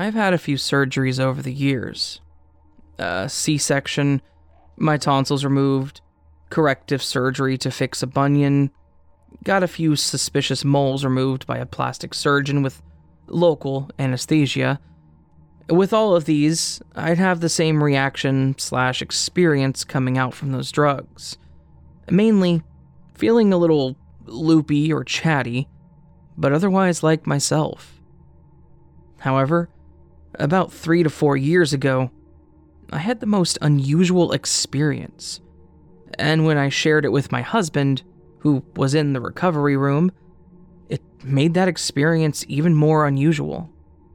I've had a few surgeries over the years. C-section, my tonsils removed, corrective surgery to fix a bunion, got a few suspicious moles removed by a plastic surgeon with local anesthesia. With all of these, I'd have the same reaction/experience coming out from those drugs. Mainly, feeling a little loopy or chatty, but otherwise like myself. However, about 3 to 4 years ago, I had the most unusual experience. And when I shared it with my husband, who was in the recovery room, it made that experience even more unusual.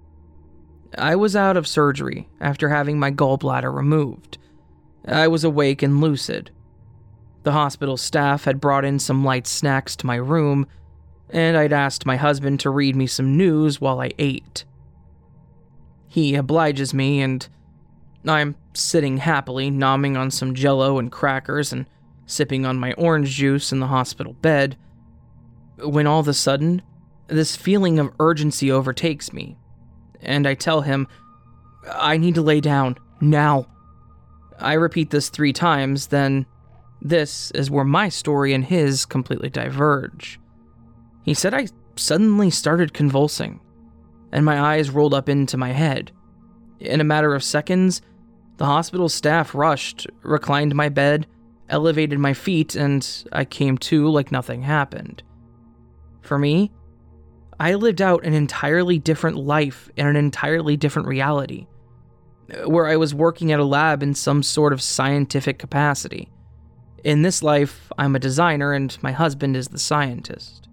I was out of surgery after having my gallbladder removed. I was awake and lucid. The hospital staff had brought in some light snacks to my room, and I'd asked my husband to read me some news while I ate. He obliges me, and I'm sitting happily, nomming on some Jell-O and crackers and sipping on my orange juice in the hospital bed, when all of a sudden, this feeling of urgency overtakes me, and I tell him, I need to lay down, now. I repeat this 3 times, then this is where my story and his completely diverge. He said I suddenly started convulsing, and my eyes rolled up into my head. In a matter of seconds, the hospital staff rushed, reclined my bed, elevated my feet, and I came to like nothing happened. For me, I lived out an entirely different life in an entirely different reality, where I was working at a lab in some sort of scientific capacity. In this life, I'm a designer and my husband is the scientist.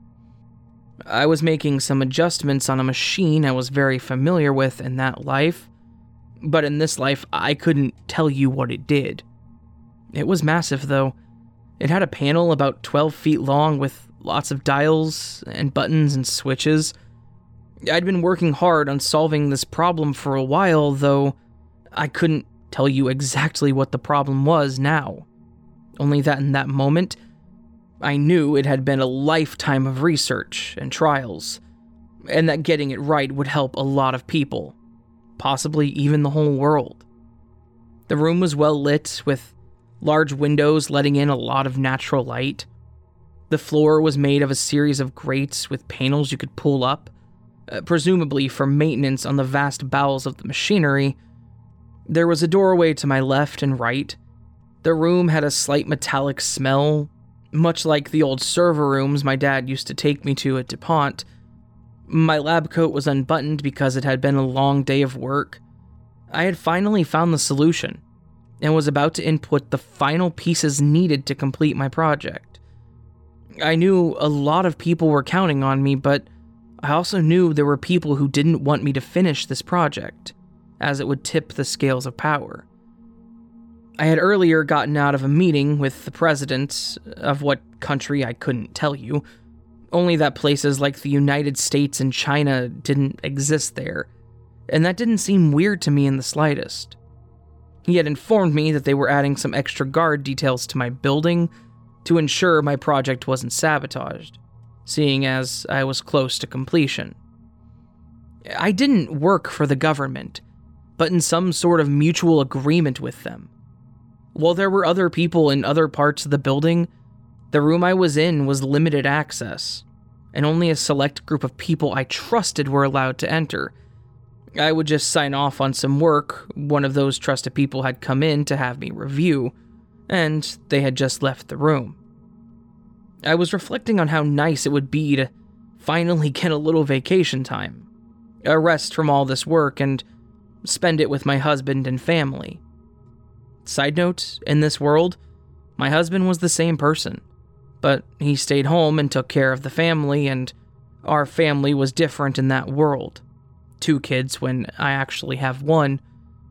I was making some adjustments on a machine I was very familiar with in that life, but in this life, I couldn't tell you what it did. It was massive, though. It had a panel about 12 feet long with lots of dials and buttons and switches. I'd been working hard on solving this problem for a while, though I couldn't tell you exactly what the problem was now. Only that in that moment, I knew it had been a lifetime of research and trials, and that getting it right would help a lot of people, possibly even the whole world. The room was well lit, with large windows letting in a lot of natural light. The floor was made of a series of grates with panels you could pull up, presumably for maintenance on the vast bowels of the machinery. There was a doorway to my left and right. The room had a slight metallic smell, much like the old server rooms my dad used to take me to at DuPont. My lab coat was unbuttoned because it had been a long day of work. I had finally found the solution, and was about to input the final pieces needed to complete my project. I knew a lot of people were counting on me, but I also knew there were people who didn't want me to finish this project, as it would tip the scales of power. I had earlier gotten out of a meeting with the president of what country I couldn't tell you, only that places like the United States and China didn't exist there, and that didn't seem weird to me in the slightest. He had informed me that they were adding some extra guard details to my building to ensure my project wasn't sabotaged, seeing as I was close to completion. I didn't work for the government, but in some sort of mutual agreement with them. While there were other people in other parts of the building, the room I was in was limited access, and only a select group of people I trusted were allowed to enter. I would just sign off on some work one of those trusted people had come in to have me review, and they had just left the room. I was reflecting on how nice it would be to finally get a little vacation time, a rest from all this work, and spend it with my husband and family. Side note, in this world, my husband was the same person, but he stayed home and took care of the family, and our family was different in that world. 2 kids when I actually have 1.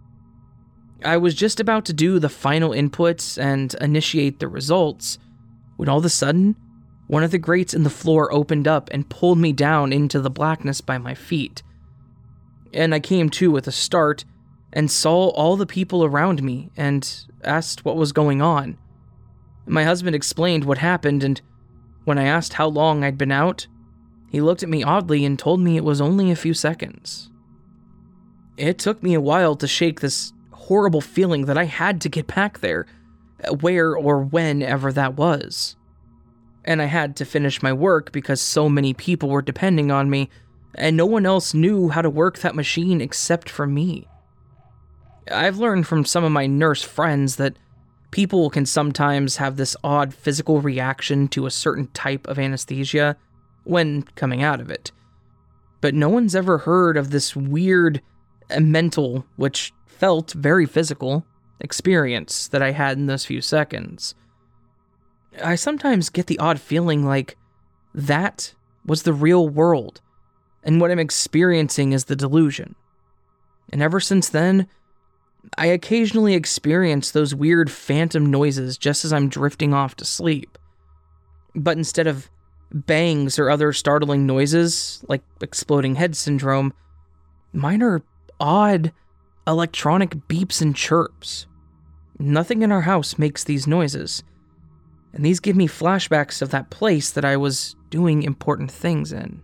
I was just about to do the final inputs and initiate the results when all of a sudden, one of the grates in the floor opened up and pulled me down into the blackness by my feet. And I came to with a start and saw all the people around me and asked what was going on. My husband explained what happened, and when I asked how long I'd been out, he looked at me oddly and told me it was only a few seconds. It took me a while to shake this horrible feeling that I had to get back there, where or whenever that was. And I had to finish my work because so many people were depending on me, and no one else knew how to work that machine except for me. I've learned from some of my nurse friends that people can sometimes have this odd physical reaction to a certain type of anesthesia when coming out of it. But no one's ever heard of this weird mental, which felt very physical, experience that I had in those few seconds. I sometimes get the odd feeling like that was the real world, and what I'm experiencing is the delusion. And ever since then, I occasionally experience those weird phantom noises just as I'm drifting off to sleep. But instead of bangs or other startling noises, like exploding head syndrome, mine are odd electronic beeps and chirps. Nothing in our house makes these noises, and these give me flashbacks of that place that I was doing important things in.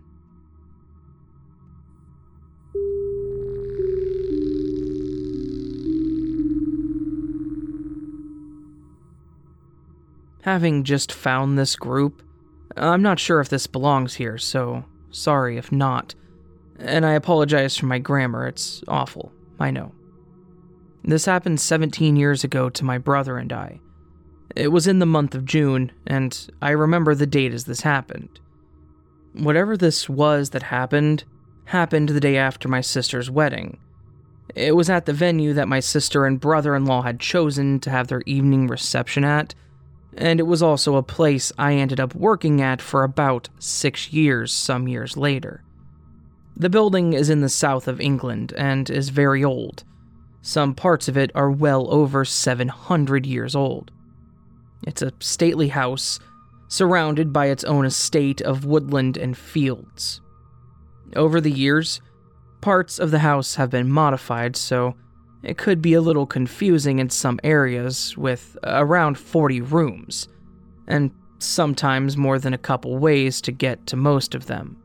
Having just found this group, I'm not sure if this belongs here, so sorry if not. And I apologize for my grammar, it's awful, I know. This happened 17 years ago to my brother and I. It was in the month of June, and I remember the date as this happened. Whatever this was that happened the day after my sister's wedding. It was at the venue that my sister and brother-in-law had chosen to have their evening reception at, and it was also a place I ended up working at for about 6 years some years later. The building is in the south of England and is very old. Some parts of it are well over 700 years old. It's a stately house, surrounded by its own estate of woodland and fields. Over the years, parts of the house have been modified, so it could be a little confusing in some areas, with around 40 rooms, and sometimes more than a couple ways to get to most of them.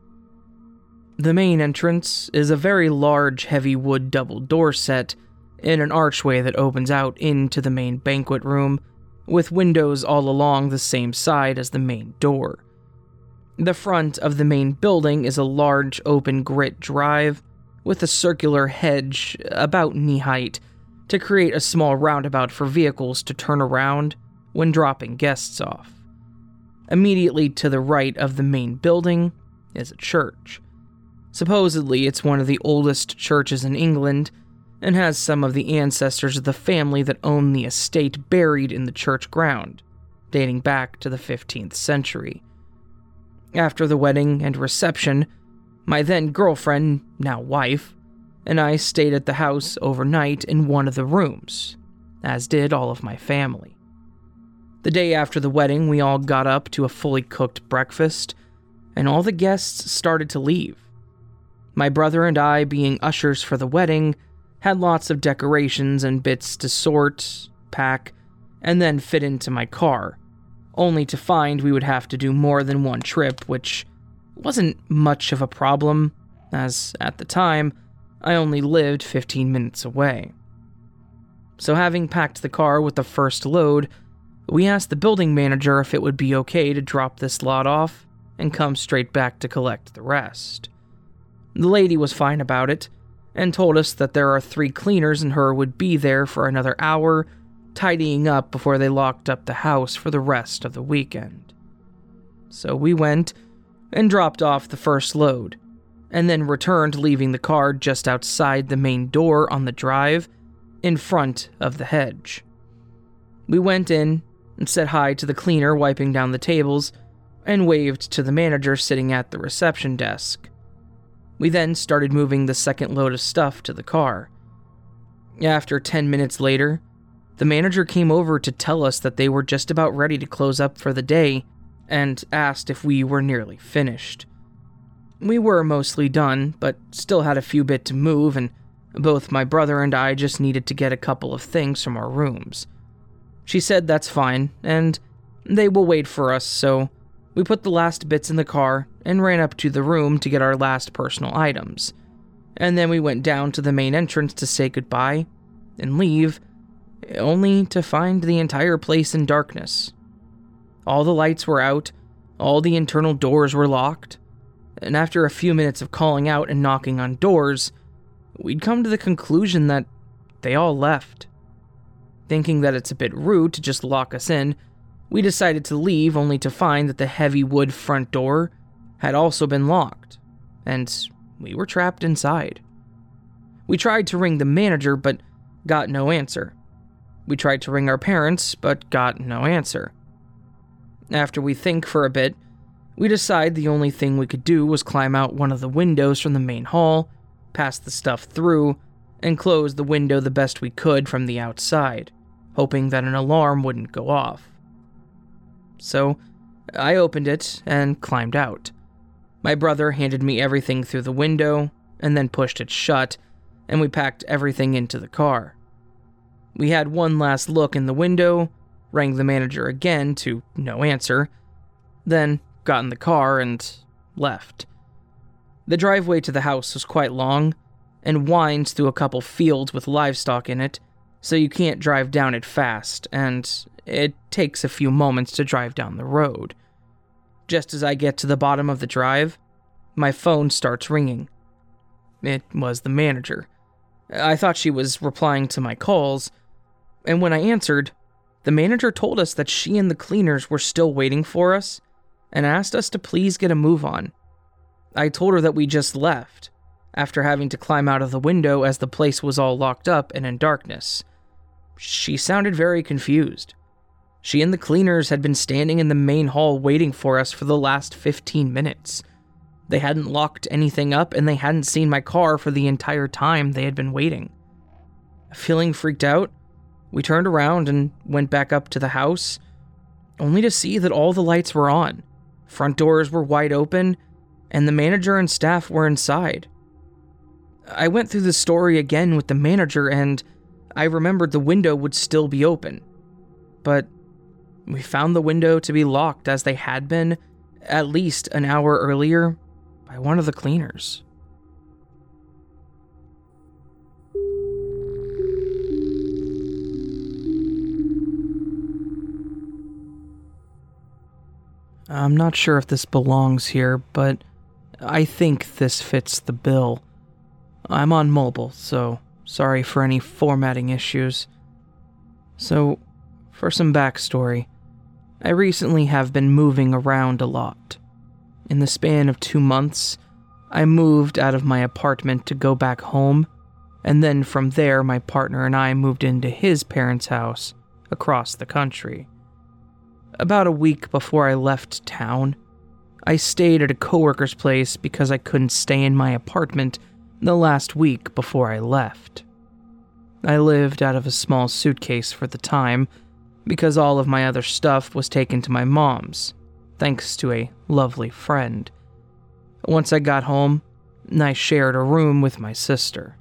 The main entrance is a very large, heavy wood double door set in an archway that opens out into the main banquet room, with windows all along the same side as the main door. The front of the main building is a large open grit drive with a circular hedge about knee height to create a small roundabout for vehicles to turn around when dropping guests off. Immediately to the right of the main building is a church. Supposedly, it's one of the oldest churches in England and has some of the ancestors of the family that own the estate buried in the church ground, dating back to the 15th century. After the wedding and reception, my then girlfriend, now wife, and I stayed at the house overnight in one of the rooms, as did all of my family. The day after the wedding, we all got up to a fully cooked breakfast, and all the guests started to leave. My brother and I, being ushers for the wedding, had lots of decorations and bits to sort, pack, and then fit into my car, only to find we would have to do more than one trip, which wasn't much of a problem, as at the time, I only lived 15 minutes away. So having packed the car with the first load, we asked the building manager if it would be okay to drop this lot off and come straight back to collect the rest. The lady was fine about it, and told us that there are 3 cleaners and her would be there for another hour, tidying up before they locked up the house for the rest of the weekend. So we went and dropped off the first load, and then returned, leaving the car just outside the main door on the drive, in front of the hedge. We went in and said hi to the cleaner wiping down the tables, and waved to the manager sitting at the reception desk. We then started moving the second load of stuff to the car. After 10 minutes later, the manager came over to tell us that they were just about ready to close up for the day, and asked if we were nearly finished. We were mostly done, but still had a few bit to move, and both my brother and I just needed to get a couple of things from our rooms. She said that's fine, and they will wait for us, so we put the last bits in the car and ran up to the room to get our last personal items. And then we went down to the main entrance to say goodbye and leave, only to find the entire place in darkness. All the lights were out, all the internal doors were locked, and after a few minutes of calling out and knocking on doors, we'd come to the conclusion that they all left. Thinking that it's a bit rude to just lock us in, we decided to leave only to find that the heavy wood front door had also been locked, and we were trapped inside. We tried to ring the manager, but got no answer. We tried to ring our parents, but got no answer. After we think for a bit, we decide the only thing we could do was climb out one of the windows from the main hall, pass the stuff through, and close the window the best we could from the outside, hoping that an alarm wouldn't go off. So, I opened it and climbed out. My brother handed me everything through the window, and then pushed it shut, and we packed everything into the car. We had one last look in the window, rang the manager again to no answer, then got in the car and left. The driveway to the house was quite long, and winds through a couple fields with livestock in it, so you can't drive down it fast, and it takes a few moments to drive down the road. Just as I get to the bottom of the drive, my phone starts ringing. It was the manager. I thought she was replying to my calls, and when I answered, the manager told us that she and the cleaners were still waiting for us and asked us to please get a move on. I told her that we just left, after having to climb out of the window as the place was all locked up and in darkness. She sounded very confused. She and the cleaners had been standing in the main hall waiting for us for the last 15 minutes. They hadn't locked anything up, and they hadn't seen my car for the entire time they had been waiting. Feeling freaked out, we turned around and went back up to the house, only to see that all the lights were on, front doors were wide open, and the manager and staff were inside. I went through the story again with the manager, and I remembered the window would still be open. But we found the window to be locked as they had been at least an hour earlier by one of the cleaners. I'm not sure if this belongs here, but I think this fits the bill. I'm on mobile, so sorry for any formatting issues. So, for some backstory, I recently have been moving around a lot. In the span of 2 months, I moved out of my apartment to go back home, and then from there my partner and I moved into his parents' house across the country. About a week before I left town, I stayed at a coworker's place because I couldn't stay in my apartment the last week before I left. I lived out of a small suitcase for the time because all of my other stuff was taken to my mom's, thanks to a lovely friend. Once I got home, I shared a room with my sister.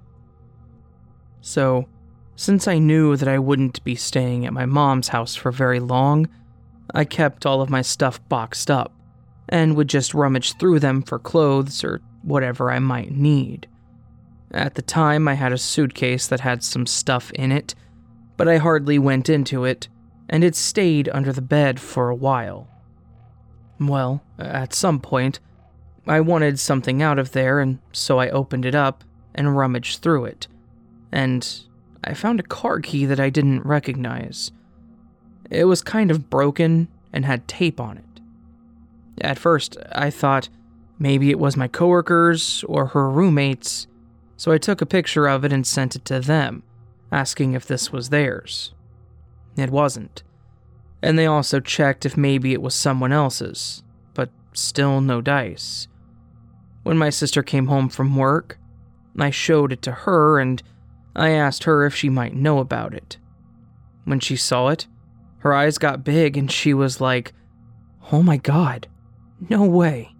So, since I knew that I wouldn't be staying at my mom's house for very long, I kept all of my stuff boxed up and would just rummage through them for clothes or whatever I might need. At the time, I had a suitcase that had some stuff in it, but I hardly went into it, and it stayed under the bed for a while. Well, at some point, I wanted something out of there, and so I opened it up and rummaged through it, and I found a car key that I didn't recognize. It was kind of broken and had tape on it. At first, I thought maybe it was my coworkers or her roommates, so I took a picture of it and sent it to them, asking if this was theirs. It wasn't. And they also checked if maybe it was someone else's, but still no dice. When my sister came home from work, I showed it to her and I asked her if she might know about it. When she saw it, her eyes got big and she was like, "Oh my God, no way."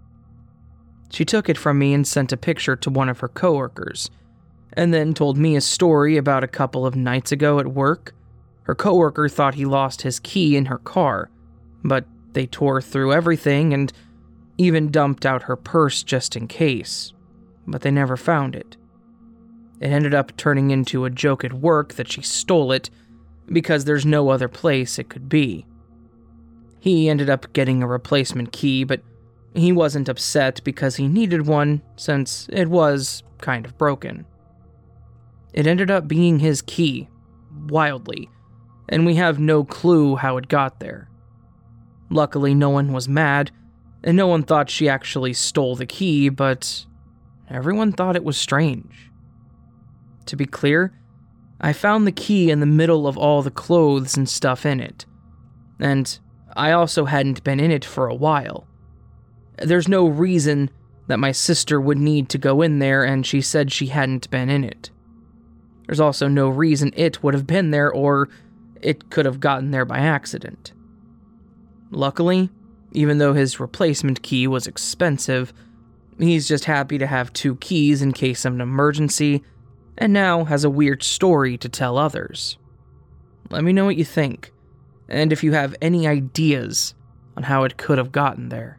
She took it from me and sent a picture to one of her coworkers, and then told me a story about a couple of nights ago at work. Her coworker thought he lost his key in her car, but they tore through everything and even dumped out her purse just in case. but they never found it. It ended up turning into a joke at work that she stole it because there's no other place it could be. He ended up getting a replacement key, but he wasn't upset because he needed one since it was kind of broken. It ended up being his key, wildly, and we have no clue how it got there. Luckily, no one was mad, and no one thought she actually stole the key, but everyone thought it was strange. To be clear, I found the key in the middle of all the clothes and stuff in it, and I also hadn't been in it for a while. There's no reason that my sister would need to go in there, and she said she hadn't been in it. There's also no reason it would have been there, or it could have gotten there by accident. Luckily, even though his replacement key was expensive, he's just happy to have 2 keys in case of an emergency, and now has a weird story to tell others. Let me know what you think, and if you have any ideas on how it could have gotten there.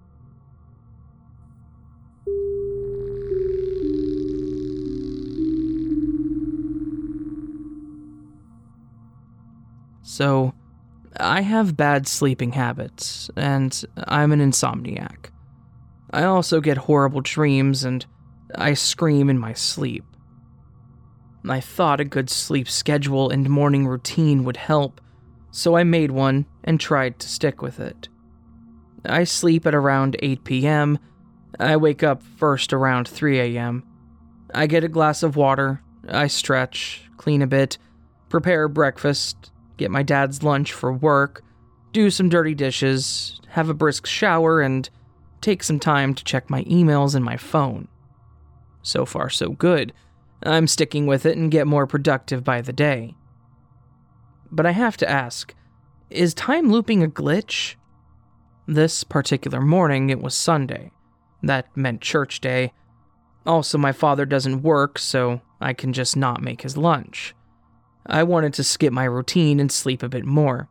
So, I have bad sleeping habits, and I'm an insomniac. I also get horrible dreams, and I scream in my sleep. I thought a good sleep schedule and morning routine would help, so I made one and tried to stick with it. I sleep at around 8 p.m., I wake up first around 3 a.m., I get a glass of water, I stretch, clean a bit, prepare breakfast, get my dad's lunch for work, do some dirty dishes, have a brisk shower, and take some time to check my emails and my phone. So far, so good. I'm sticking with it and get more productive by the day. But I have to ask, is time looping a glitch? This particular morning, it was Sunday. That meant church day. Also, my father doesn't work, so I can just not make his lunch. I wanted to skip my routine and sleep a bit more.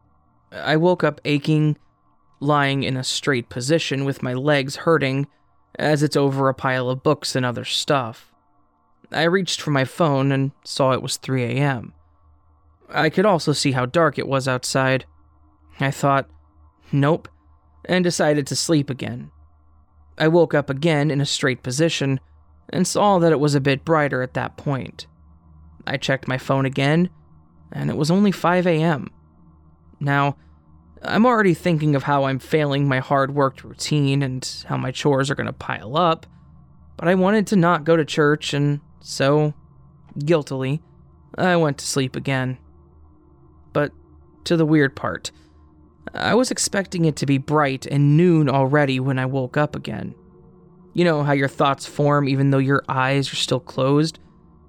I woke up aching, lying in a straight position with my legs hurting, as it's over a pile of books and other stuff. I reached for my phone and saw it was 3 a.m. I could also see how dark it was outside. I thought, nope, and decided to sleep again. I woke up again in a straight position and saw that it was a bit brighter at that point. I checked my phone again, and it was only 5 a.m. Now, I'm already thinking of how I'm failing my hard-worked routine and how my chores are going to pile up, but I wanted to not go to church, and so, guiltily, I went to sleep again. But to the weird part, I was expecting it to be bright and noon already when I woke up again. You know how your thoughts form even though your eyes are still closed?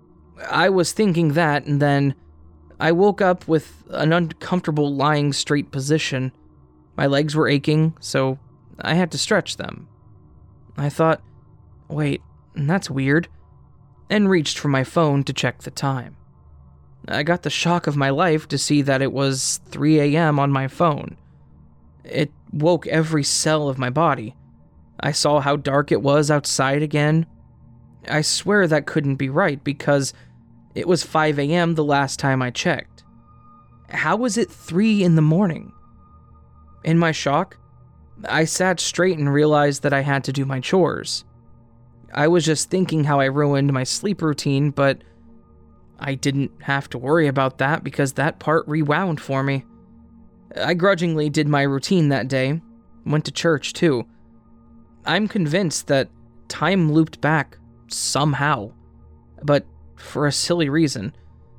I was thinking that, and then I woke up with an uncomfortable lying straight position. My legs were aching, so I had to stretch them. I thought, wait, that's weird, and reached for my phone to check the time. I got the shock of my life to see that it was 3 a.m. on my phone. It woke every cell of my body. I saw how dark it was outside again. I swear that couldn't be right because it was 5 a.m. the last time I checked. How was it 3 in the morning? In my shock, I sat straight and realized that I had to do my chores. I was just thinking how I ruined my sleep routine, but I didn't have to worry about that because that part rewound for me. I grudgingly did my routine that day, went to church too. I'm convinced that time looped back somehow, but for a silly reason.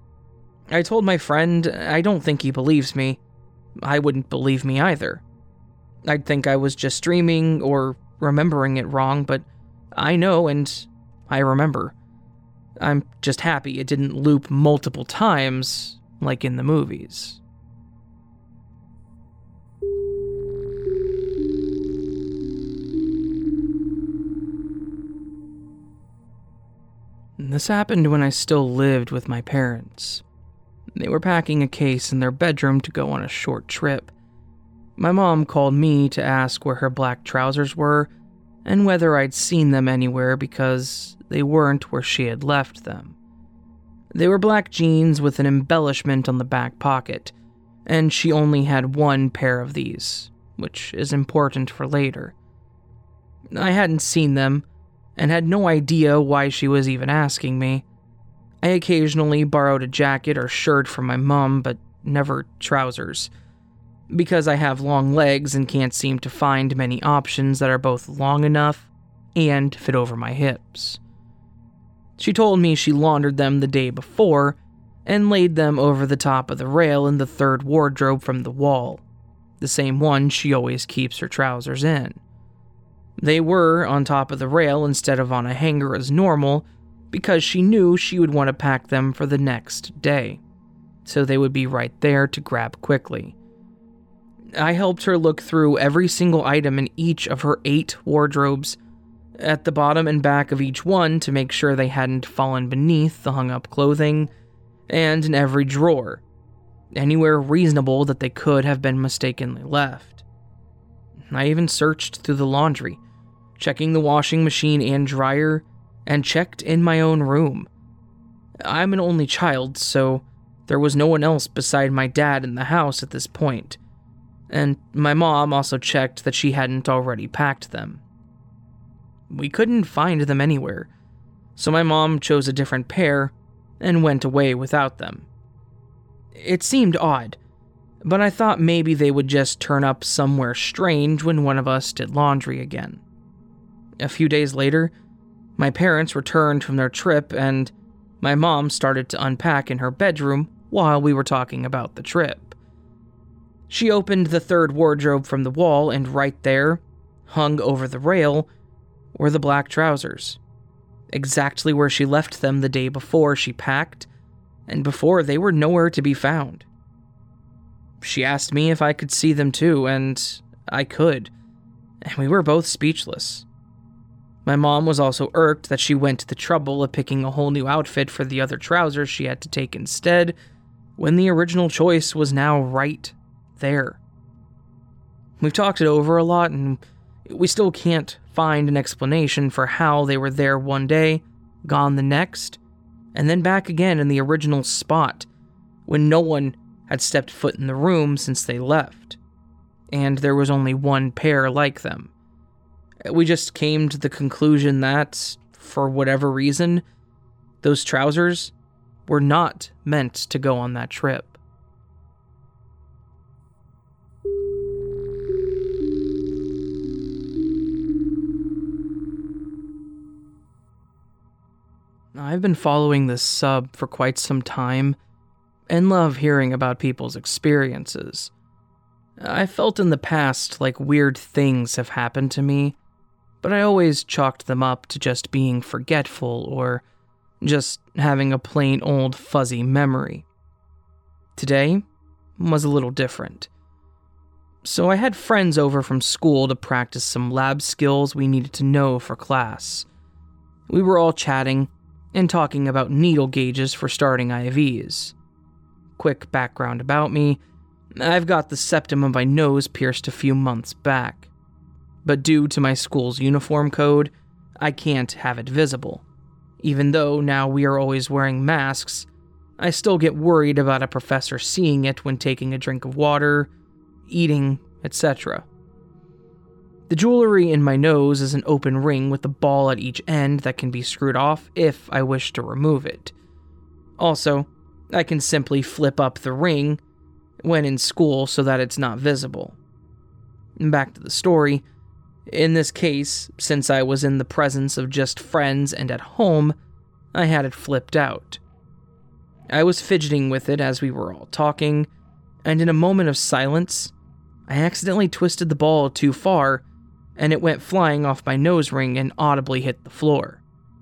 I told my friend, I don't think he believes me. I wouldn't believe me either. I'd think I was just dreaming or remembering it wrong, but I know and I remember. I'm just happy it didn't loop multiple times like in the movies. This happened when I still lived with my parents. They were packing a case in their bedroom to go on a short trip. My mom called me to ask where her black trousers were, and whether I'd seen them anywhere because they weren't where she had left them. They were black jeans with an embellishment on the back pocket, and she only had one pair of these, which is important for later. I hadn't seen them, and had no idea why she was even asking me. I occasionally borrowed a jacket or shirt from my mom, but never trousers, because I have long legs and can't seem to find many options that are both long enough and fit over my hips. She told me she laundered them the day before and laid them over the top of the rail in the third wardrobe from the wall, the same one she always keeps her trousers in. They were on top of the rail instead of on a hanger as normal because she knew she would want to pack them for the next day, so they would be right there to grab quickly. I helped her look through every single item in each of her 8 wardrobes, at the bottom and back of each one to make sure they hadn't fallen beneath the hung-up clothing, and in every drawer, anywhere reasonable that they could have been mistakenly left. I even searched through the laundry, checking the washing machine and dryer, and checked in my own room. I'm an only child, so there was no one else beside my dad in the house at this point, and my mom also checked that she hadn't already packed them. We couldn't find them anywhere, so my mom chose a different pair and went away without them. It seemed odd, but I thought maybe they would just turn up somewhere strange when one of us did laundry again. A few days later, my parents returned from their trip and my mom started to unpack in her bedroom while we were talking about the trip. She opened the third wardrobe from the wall, and right there, hung over the rail, were the black trousers, exactly where she left them the day before she packed, and before they were nowhere to be found. She asked me if I could see them too, and I could, and we were both speechless. My mom was also irked that she went to the trouble of picking a whole new outfit for the other trousers she had to take instead, when the original choice was now right there. We've talked it over a lot, and we still can't find an explanation for how they were there one day, gone the next, and then back again in the original spot, when no one had stepped foot in the room since they left, and there was only one pair like them. We just came to the conclusion that, for whatever reason, those trousers were not meant to go on that trip. I've been following this sub for quite some time and love hearing about people's experiences. I felt in the past like weird things have happened to me, but I always chalked them up to just being forgetful or just having a plain old fuzzy memory. Today was a little different. So I had friends over from school to practice some lab skills we needed to know for class. We were all chatting and talking about needle gauges for starting IVs. Quick background about me: I've got the septum of my nose pierced a few months back, but due to my school's uniform code, I can't have it visible. Even though now we are always wearing masks, I still get worried about a professor seeing it when taking a drink of water, eating, etc. The jewelry in my nose is an open ring with a ball at each end that can be screwed off if I wish to remove it. Also, I can simply flip up the ring when in school so that it's not visible. Back to the story. In this case, since I was in the presence of just friends and at home, I had it flipped out. I was fidgeting with it as we were all talking, and in a moment of silence, I accidentally twisted the ball too far, and it went flying off my nose ring and audibly hit the floor.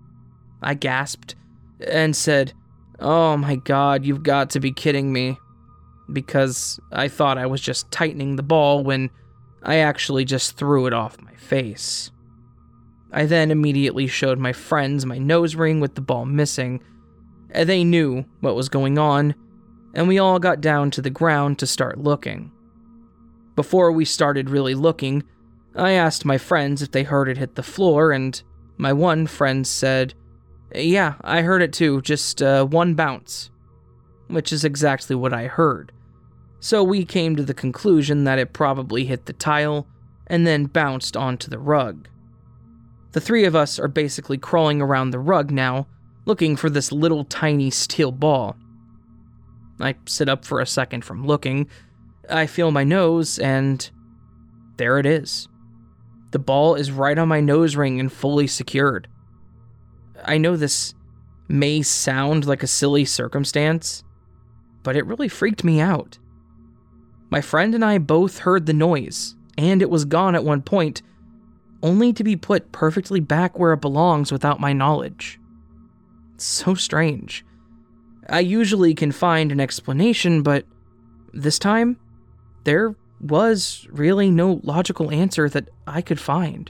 I gasped and said, "Oh my God, you've got to be kidding me," because I thought I was just tightening the ball when I actually just threw it off my face. I then immediately showed my friends my nose ring with the ball missing. They knew what was going on, and we all got down to the ground to start looking. Before we started really looking, I asked my friends if they heard it hit the floor, and my one friend said, "Yeah, I heard it too, just one bounce," which is exactly what I heard. So we came to the conclusion that it probably hit the tile and then bounced onto the rug. The three of us are basically crawling around the rug now, looking for this little tiny steel ball. I sit up for a second from looking. I feel my nose, and there it is. The ball is right on my nose ring and fully secured. I know this may sound like a silly circumstance, but it really freaked me out. My friend and I both heard the noise, and it was gone at one point, only to be put perfectly back where it belongs without my knowledge. It's so strange. I usually can find an explanation, but this time, there was really no logical answer that I could find.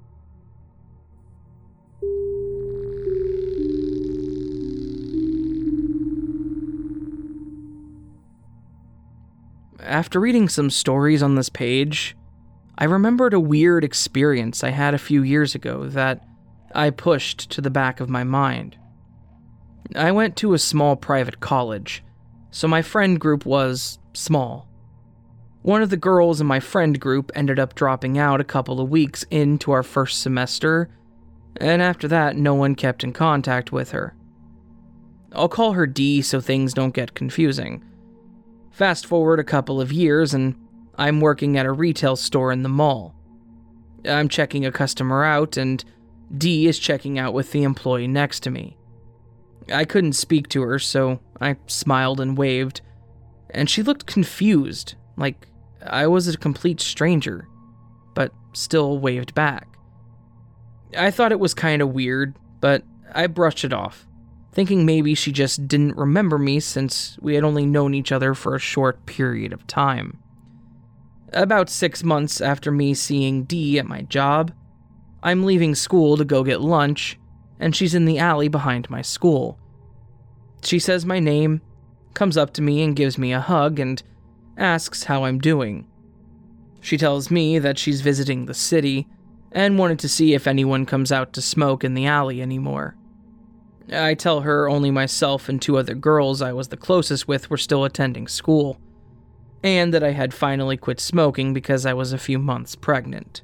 After reading some stories on this page, I remembered a weird experience I had a few years ago that I pushed to the back of my mind. I went to a small private college, so my friend group was small. One of the girls in my friend group ended up dropping out a couple of weeks into our first semester, and after that, no one kept in contact with her. I'll call her D so things don't get confusing. Fast forward a couple of years, and I'm working at a retail store in the mall. I'm checking a customer out, and D is checking out with the employee next to me. I couldn't speak to her, so I smiled and waved, and she looked confused, like I was a complete stranger, but still waved back. I thought it was kind of weird, but I brushed it off, thinking maybe she just didn't remember me since we had only known each other for a short period of time. About 6 months after me seeing D at my job, I'm leaving school to go get lunch, and she's in the alley behind my school. She says my name, comes up to me and gives me a hug, and asks how I'm doing. She tells me that she's visiting the city, and wanted to see if anyone comes out to smoke in the alley anymore. I tell her only myself and 2 other girls I was the closest with were still attending school, and that I had finally quit smoking because I was a few months pregnant.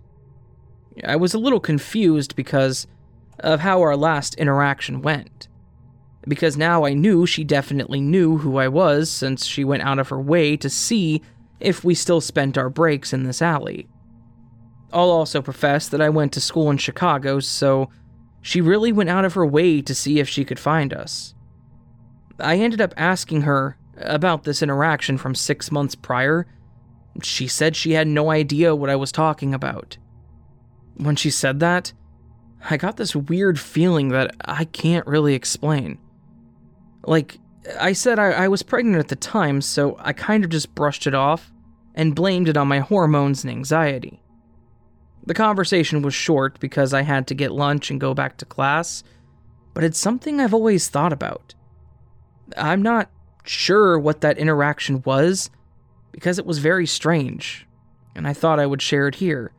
I was a little confused because of how our last interaction went, because now I knew she definitely knew who I was since she went out of her way to see if we still spent our breaks in this alley. I'll also profess that I went to school in Chicago, so she really went out of her way to see if she could find us. I ended up asking her about this interaction from 6 months prior. She said she had no idea what I was talking about. When she said that, I got this weird feeling that I can't really explain. Like, I said I was pregnant at the time, so I kind of just brushed it off and blamed it on my hormones and anxiety. The conversation was short because I had to get lunch and go back to class, but it's something I've always thought about. I'm not sure what that interaction was because it was very strange, and I thought I would share it here.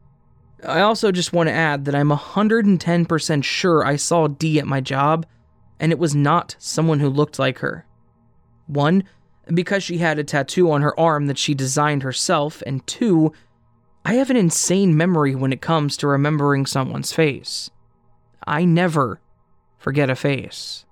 I also just want to add that I'm 110% sure I saw D at my job, and it was not someone who looked like her. 1, because she had a tattoo on her arm that she designed herself, and 2, I have an insane memory when it comes to remembering someone's face. I never forget a face.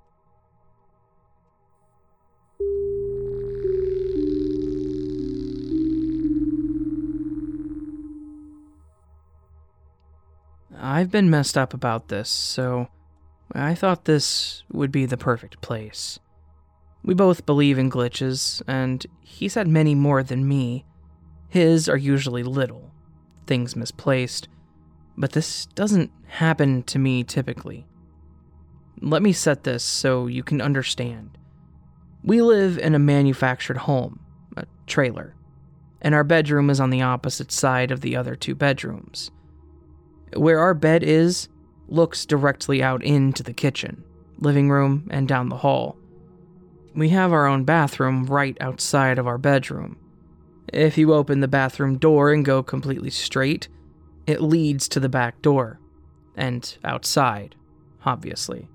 I've been messed up about this, so I thought this would be the perfect place. We both believe in glitches, and he's had many more than me. His are usually little, things misplaced, but this doesn't happen to me typically. Let me set this so you can understand. We live in a manufactured home, a trailer, and our bedroom is on the opposite side of the other 2 bedrooms. Where our bed is looks directly out into the kitchen, living room, and down the hall. We have our own bathroom right outside of our bedroom. If you open the bathroom door and go completely straight, It leads to the back door. And outside, obviously.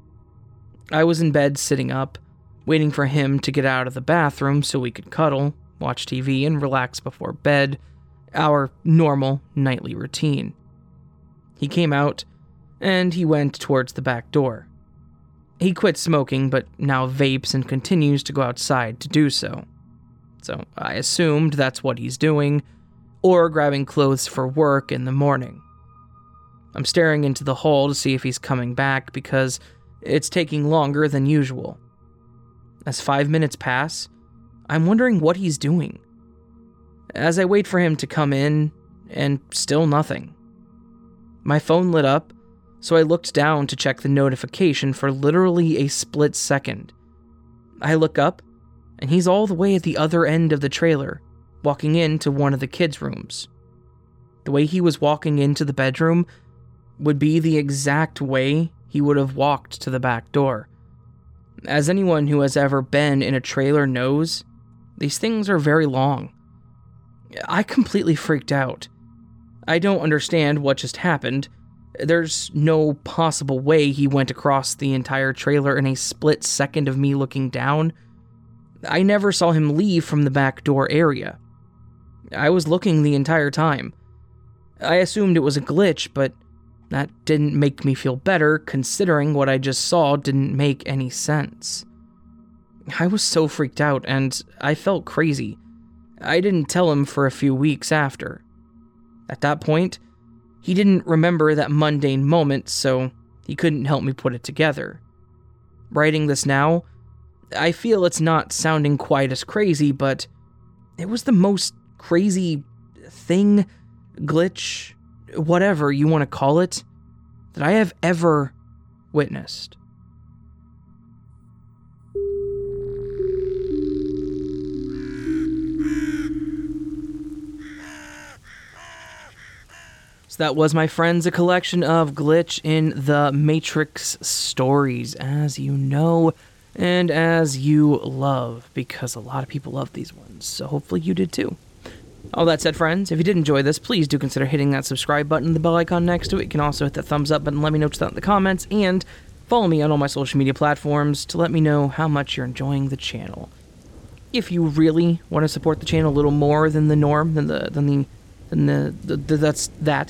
I was in bed sitting up, waiting for him to get out of the bathroom so we could cuddle, watch TV, and relax before bed, our normal nightly routine. He came out, and he went towards the back door. He quit smoking, but now vapes and continues to go outside to do so. So I assumed that's what he's doing, or grabbing clothes for work in the morning. I'm staring into the hall to see if he's coming back because it's taking longer than usual. As 5 minutes pass, I'm wondering what he's doing. As I wait for him to come in, and still nothing. My phone lit up, so I looked down to check the notification for literally a split second. I look up, and he's all the way at the other end of the trailer, walking into one of the kids' rooms. The way he was walking into the bedroom would be the exact way he would have walked to the back door. As anyone who has ever been in a trailer knows, these things are very long. I completely freaked out. I don't understand what just happened. There's no possible way he went across the entire trailer in a split second of me looking down. I never saw him leave from the back door area. I was looking the entire time. I assumed it was a glitch, but that didn't make me feel better, considering what I just saw didn't make any sense. I was so freaked out, and I felt crazy. I didn't tell him for a few weeks after. At that point, he didn't remember that mundane moment, so he couldn't help me put it together. Writing this now, I feel it's not sounding quite as crazy, but it was the most crazy thing, glitch, whatever you want to call it, that I have ever witnessed. So that was, my friends, a collection of Glitch in the Matrix stories, as you know, and as you love, because a lot of people love these ones, so hopefully you did too. All that said, friends, if you did enjoy this, please do consider hitting that subscribe button and the bell icon next to it. You can also hit the thumbs up button, let me know that in the comments, and follow me on all my social media platforms to let me know how much you're enjoying the channel. If you really want to support the channel a little more than the norm, that's that.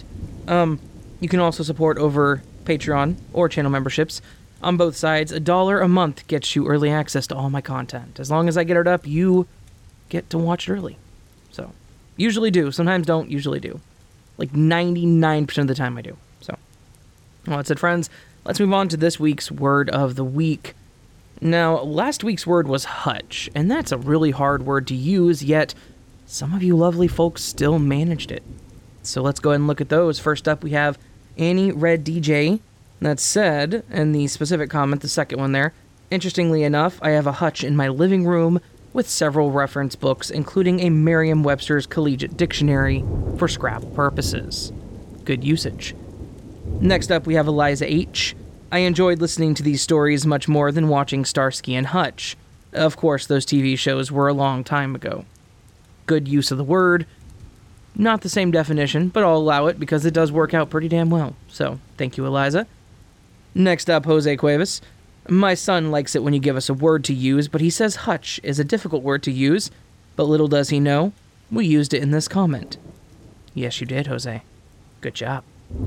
You can also support over Patreon or channel memberships. On both sides, $1 a month gets you early access to all my content. As long as I get it up, you get to watch it early. So, usually do. Sometimes don't, usually do. Like 99% of the time I do. So, well, that said, friends, let's move on to this week's word of the week. Now, last week's word was hutch, and that's a really hard word to use, yet some of you lovely folks still managed it. So let's go ahead and look at those. First up, we have Annie Red DJ. That said, in the specific comment, the second one there, interestingly enough, I have a hutch in my living room with several reference books, including a Merriam-Webster's Collegiate Dictionary for Scrabble purposes. Good usage. Next up, we have Eliza H. I enjoyed listening to these stories much more than watching Starsky and Hutch. Of course, those TV shows were a long time ago. Good use of the word. Not the same definition, but I'll allow it because it does work out pretty damn well. So, thank you, Eliza. Next up, Jose Cuevas. My son likes it when you give us a word to use, but he says hutch is a difficult word to use, but little does he know, we used it in this comment. Yes, you did, Jose. Good job.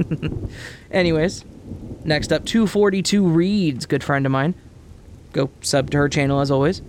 Anyways, next up, 242 Reads, good friend of mine. Go sub to her channel as always.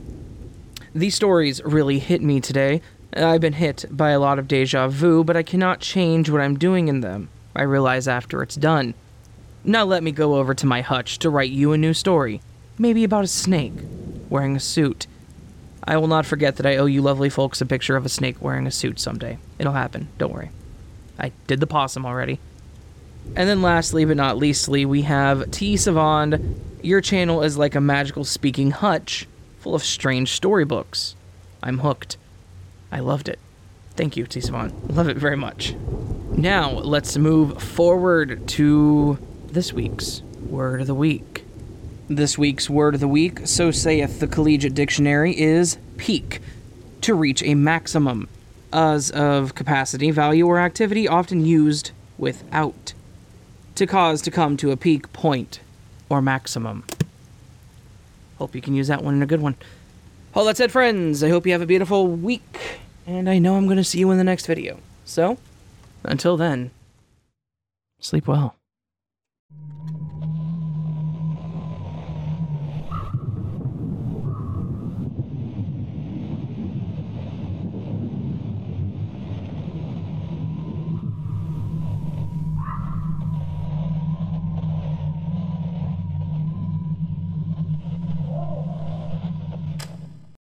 These stories really hit me today. I've been hit by a lot of deja vu, but I cannot change what I'm doing in them. I realize after it's done. Now let me go over to my hutch to write you a new story. Maybe about a snake wearing a suit. I will not forget that I owe you lovely folks a picture of a snake wearing a suit someday. It'll happen, don't worry. I did the possum already. And then lastly, but not leastly, we have T. Savand. Your channel is like a magical speaking hutch full of strange storybooks. I'm hooked. I loved it. Thank you, T. Savand. Love it very much. Now, let's move forward to this week's Word of the Week. This week's Word of the Week, so saith the Collegiate Dictionary, is peak, to reach a maximum. as of capacity, value, or activity often used without to cause to come to a peak point or maximum. Hope you can use that one in a good one. All that said, friends, I hope you have a beautiful week, and I know I'm going to see you in the next video. So, until then, sleep well.